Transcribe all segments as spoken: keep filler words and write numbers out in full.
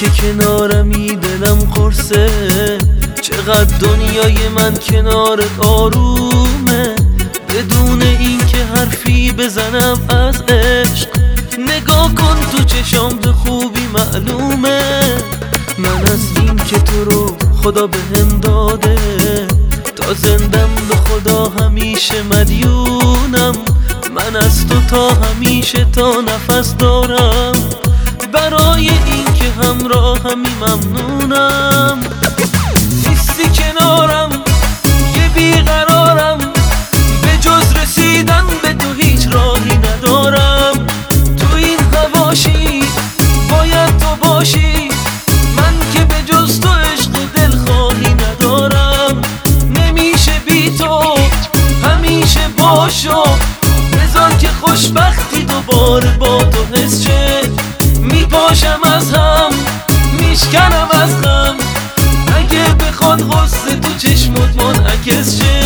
که کنارمی دلم قرصه، چقدر دنیای من کنارت آرومه، بدون این که حرفی بزنم از عشق. نگاه کن تو چشام به خوبی معلومه، من از این که تو رو خدا بهم داده، تا زندم به خدا همیشه مدیونم. من از تو تا همیشه تا نفس دارم، برای این که همراهمی ممنونم. نیستی کنارم یه بیقرارم، به جز رسیدن به تو هیچ راهی ندارم. تو این حواشی باید تو باشی، من که به جز تو عشق دلخواهی ندارم. نمیشه بی تو همیشه باشو، بذار که خوشبختی دوباره با تو حس شه. میپاشم از هم میشکنم از غم، اگه بخواد غصه تو چشمت منعکس شه.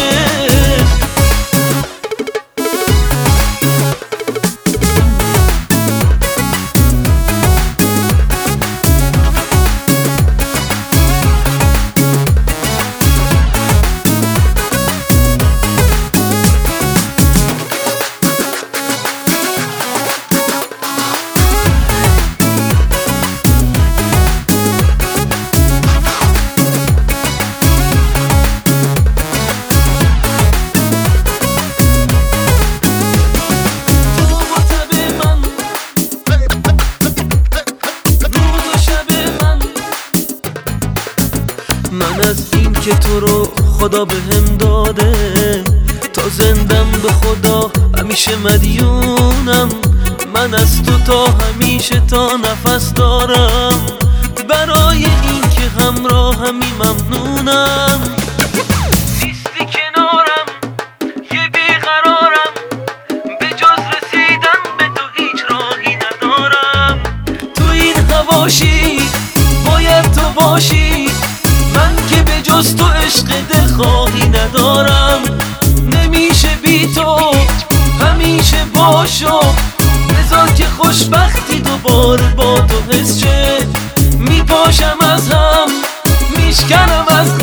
من از این که تو رو خدا بهم داده، تا زندم به خدا همیشه مدیونم. من از تو تا همیشه تا نفس دارم، برای این که همراهمی ممنونم. نیستی کنارم یه بیقرارم، به جز رسیدن به تو هیچ راهی ندارم. تو این حواشی باید تو باشی، من که به جز تو عشق دلخواهی ندارم. نمیشه بی تو همیشه باشو، بذار که خوشبختی دوباره با تو حس شه. میپاشم از هم میشکنم از